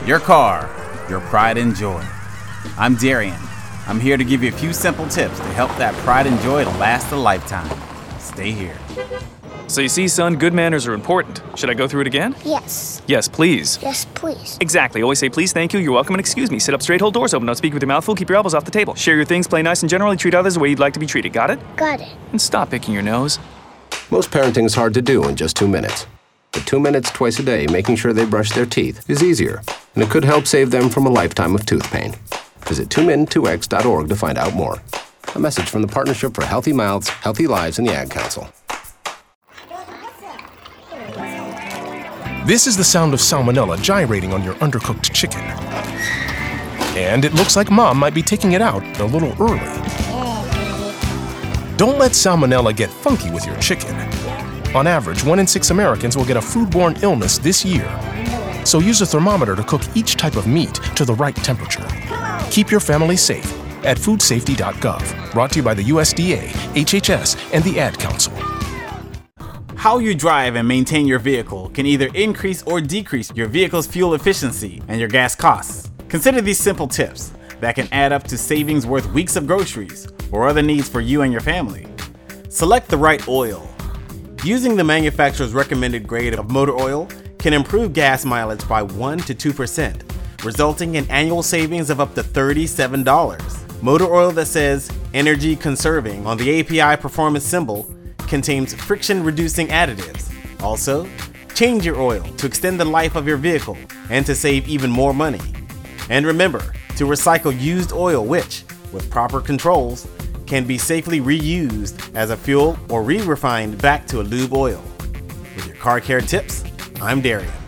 Your car, your pride and joy. I'm Darian. I'm here to give you a few simple tips to help that pride and joy last a lifetime. Stay here. So you see, son, good manners are important. Should I go through it again? Yes. Yes, please. Yes, please. Exactly. Always say please, thank you, you're welcome, and excuse me. Sit up straight, hold doors open, don't speak with your mouth full, keep your elbows off the table. Share your things, play nice, and generally treat others the way you'd like to be treated. Got it? Got it. And stop picking your nose. Most parenting is hard to do in just 2 minutes. But 2 minutes twice a day making sure they brush their teeth is easier, and it could help save them from a lifetime of tooth pain. Visit 2min2x.org to find out more. A message from the Partnership for Healthy Mouths, Healthy Lives, and the Ad Council. This is the sound of salmonella gyrating on your undercooked chicken. And it looks like Mom might be taking it out a little early. Don't let salmonella get funky with your chicken. On average, 1 in 6 Americans will get a foodborne illness this year. So use a thermometer to cook each type of meat to the right temperature. Keep your family safe at foodsafety.gov. Brought to you by the USDA, HHS, and the Ad Council. How you drive and maintain your vehicle can either increase or decrease your vehicle's fuel efficiency and your gas costs. Consider these simple tips that can add up to savings worth weeks of groceries or other needs for you and your family. Select the right oil. Using the manufacturer's recommended grade of motor oil can improve gas mileage by 1 to 2%, resulting in annual savings of up to $37. Motor oil that says energy conserving on the API performance symbol contains friction-reducing additives. Also, change your oil to extend the life of your vehicle and to save even more money. And remember to recycle used oil which, with proper controls, can be safely reused as a fuel or re-refined back to a lube oil. With your car care tips, I'm Darian.